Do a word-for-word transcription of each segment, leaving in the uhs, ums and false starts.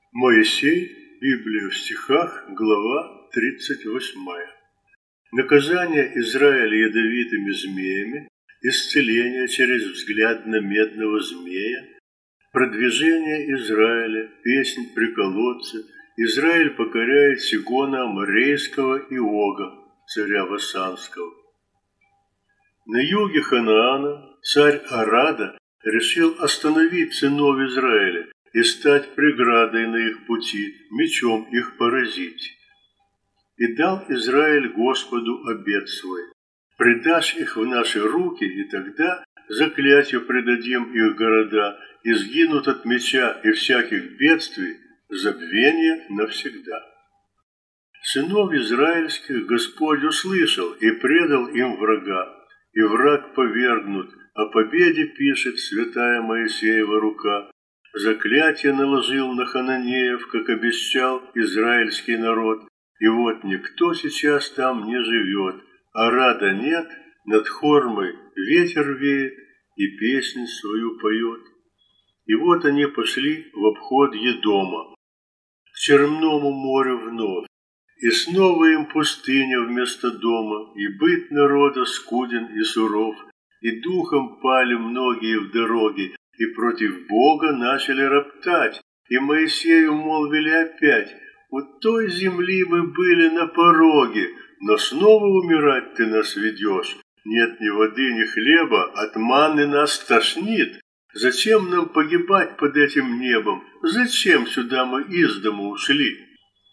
Моисей, Библия в стихах, глава тридцать восьмая. Наказание Израиля ядовитыми змеями, исцеление через взгляд на медного змея, продвижение Израиля, песнь при колодце, Израиль покоряет Сигона Аморейского и Ога, царя Васанского. На юге Ханаана царь Арада решил остановить сынов Израиля и стать преградой на их пути, мечом их поразить. И дал Израиль Господу обет свой: предашь их в наши руки, и тогда заклятию предадим их города, и сгинут от меча и всяких бедствий, забвение навсегда. Сынов израильских Господь услышал и предал им врага, и враг повергнут, о победе пишет святая Моисеева рука. Заклятие наложил на хананеев, как обещал израильский народ, и вот никто сейчас там не живет, а рада нет, над Хормой ветер веет и песнь свою поет. И вот они пошли в обход Едома, к Черному морю вновь, и снова им пустыня вместо дома, и быт народа скуден и суров, и духом пали многие в дороге, и против Бога начали роптать, и Моисею молвили опять: у той земли мы были на пороге, но снова умирать ты нас ведешь. Нет ни воды, ни хлеба, от манны нас тошнит. Зачем нам погибать под этим небом? Зачем сюда мы из дому ушли?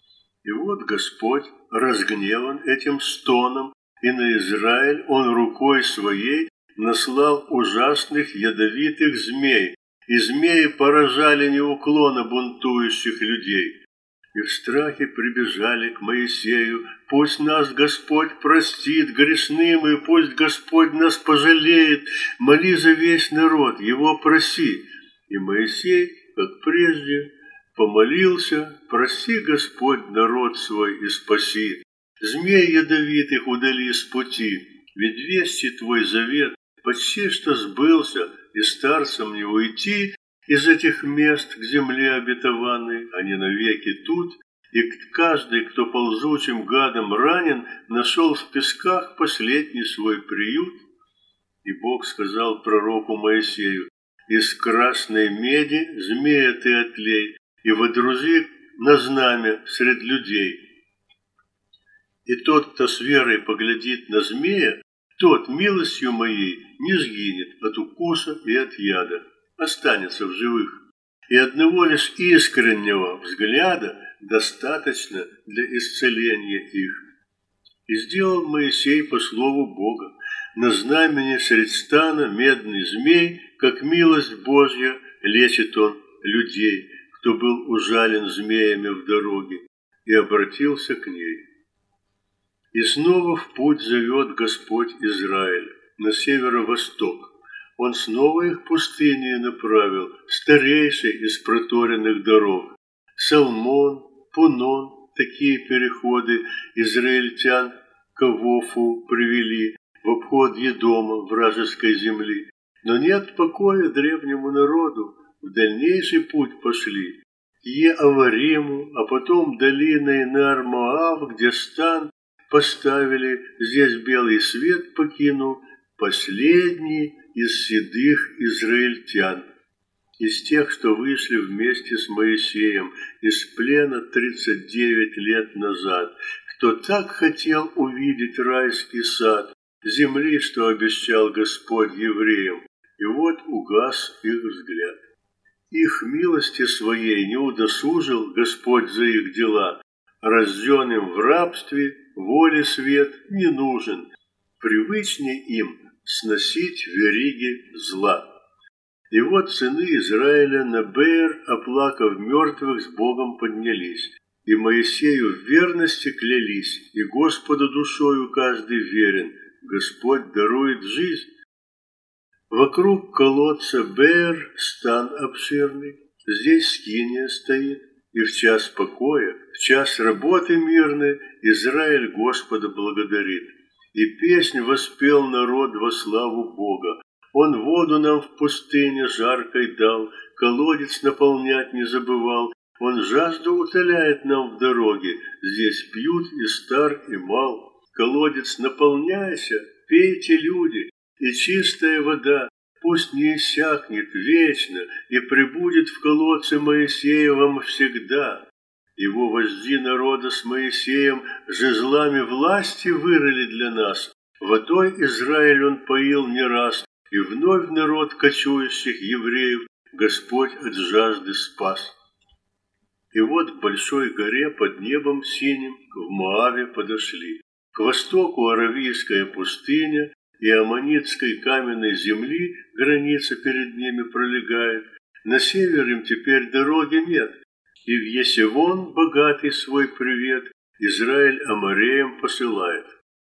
И вот Господь разгневан этим стоном, и на Израиль Он рукой своей наслал ужасных ядовитых змей, и змеи поражали неуклонно бунтующих людей. И в страхе прибежали к Моисею: пусть нас Господь простит, грешным, и пусть Господь нас пожалеет, моли за весь народ, его проси. И Моисей, как прежде, помолился: проси, Господь, народ свой и спаси. Змей ядовитых удали с пути, ведь вести твой завет почти что сбылся, и старцам не уйти из этих мест к земле обетованной, они навеки тут, и каждый, кто ползучим гадом ранен, нашел в песках последний свой приют. И Бог сказал пророку Моисею: из красной меди змея ты отлей, и водружи на знамя сред людей. И тот, кто с верой поглядит на змея, тот милостью моей не сгинет от укуса и от яда, останется в живых. И одного лишь искреннего взгляда достаточно для исцеления их. И сделал Моисей по слову Бога на знамени средь стана медный змей, как милость Божья лечит он людей, кто был ужален змеями в дороге, и обратился к ней. И снова в путь зовет Господь Израиль на северо-восток. Он снова их пустыней направил, старейший из проторенных дорог. Салмон, Пунон, такие переходы израильтян к Авофу привели в обход Едома, вражеской земли. Но нет покоя древнему народу, в дальнейший путь пошли к Е-Авариму, а потом долиной Нар-Моав, где стан поставили, здесь белый свет покинул последний из седых израильтян, из тех, что вышли вместе с Моисеем из плена тридцать девять лет назад, кто так хотел увидеть райский сад, земли, что обещал Господь евреям, и вот угас их взгляд. Их милости своей не удосужил Господь за их дела, рожденным в рабстве воле свет не нужен, привычнее им сносить вериги зла. И вот сыны Израиля на Беер, оплакав мертвых, с Богом поднялись, и Моисею в верности клялись, и Господу душою каждый верен, Господь дарует жизнь. Вокруг колодца Беер стан обширный, здесь скиния стоит, и в час покоя, в час работы мирной Израиль Господа благодарит. И песнь воспел народ во славу Бога. Он воду нам в пустыне жаркой дал, колодец наполнять не забывал, Он жажду утоляет нам в дороге, здесь пьют и стар, и мал. Колодец, наполняйся, пейте, люди, и чистая вода пусть не иссякнет вечно и пребудет в колодце Моисеевом всегда. Его вожди народа с Моисеем жезлами власти вырыли для нас. Водой Израиль он поил не раз, и вновь народ кочующих евреев Господь от жажды спас. И вот к большой горе под небом синим в Моаве подошли. К востоку Аравийская пустыня, и Аммонитской каменной земли граница перед ними пролегает. На север им теперь дороги нет, и в Есивон богатый свой привет Израиль Амореям посылает.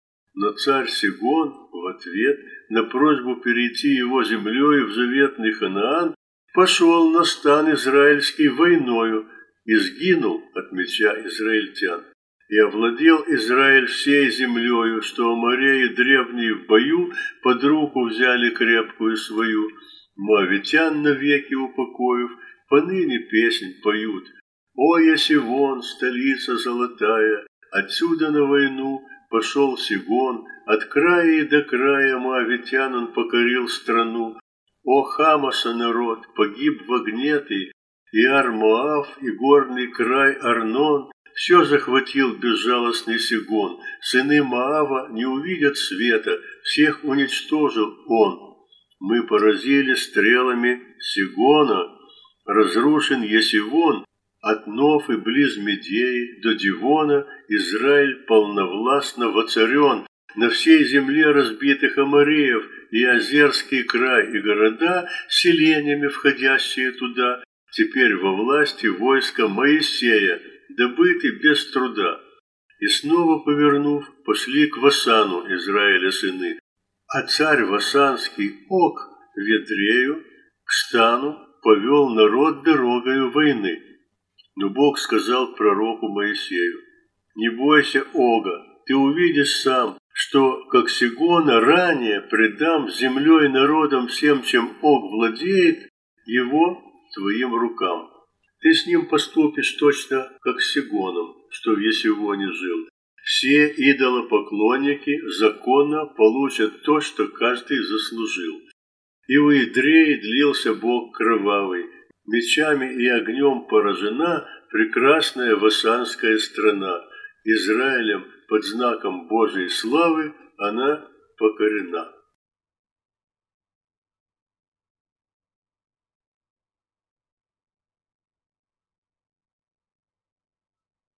Но царь Сигон в ответ на просьбу перейти его землею в заветный Ханаан пошел на стан израильский войною и сгинул от меча израильтян. И овладел Израиль всей землею, что Амореи древние в бою под руку взяли крепкую свою. Моавитян навеки упокоив, поныне песнь поют. О, Есивон, столица золотая, отсюда на войну пошел Сигон, от края и до края моавитян он покорил страну. О, Хамаса народ, погиб в огне ты, и Ар-Моав, и горный край Арнон, все захватил безжалостный Сигон. Сыны Моава не увидят света, всех уничтожил он. Мы поразили стрелами Сигона, разрушен Есивон, от Нов и близ Медеи до Дивона Израиль полновластно воцарен, на всей земле разбитых Амореев и Азерский край и города, селениями входящие туда, теперь во власти войска Моисея, добыты без труда. И снова повернув, пошли к Васану Израиля сыны, а царь Васанский Ог в Ведрею к стану повел народ дорогою войны. Но Бог сказал пророку Моисею: «Не бойся Ога, ты увидишь сам, что, как Сигона ранее предам землей народом всем, чем Ог владеет, его твоим рукам. Ты с ним поступишь точно, как с Сигоном, что в Есивоне жил. Все идолопоклонники законно получат то, что каждый заслужил. И в Идрее длился Бог кровавый, мечами и огнем поражена прекрасная васанская страна. Израилем под знаком Божией славы она покорена».